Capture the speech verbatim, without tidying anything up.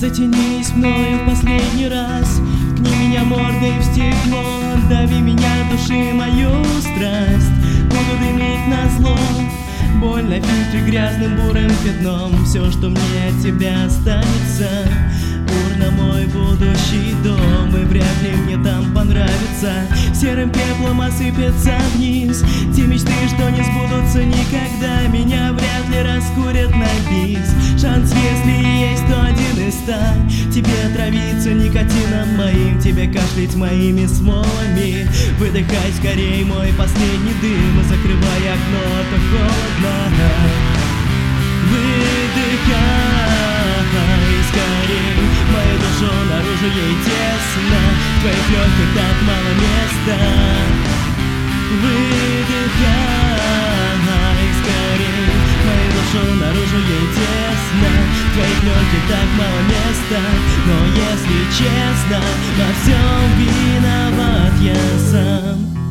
Затянись мною в последний раз, ткни меня мордой в стекло, дави меня, души мою страсть. Буду дымить назло, боль на фильтре грязным бурым пятном. Все, что мне от тебя останется, урна мой будущий дом, и вряд ли мне там понравится. Серым пеплом осыпется вниз те мечты, что не сбудутся никогда. Меня вряд ли раскурят на бис. Шанс, если есть, то один из ста. Тебе отравиться никотином моим, тебе кашлять моими смолами. Выдыхай скорей мой последний дым, и закрывай окно, а то холодно. Выдыхай скорей мою душу, наружу ей тесно, в твоих легких так мало места. Выдыхай скорей мою душу, наружу ей тесно, в твоих легких так мало места. Но если честно, во всем виноват я сам.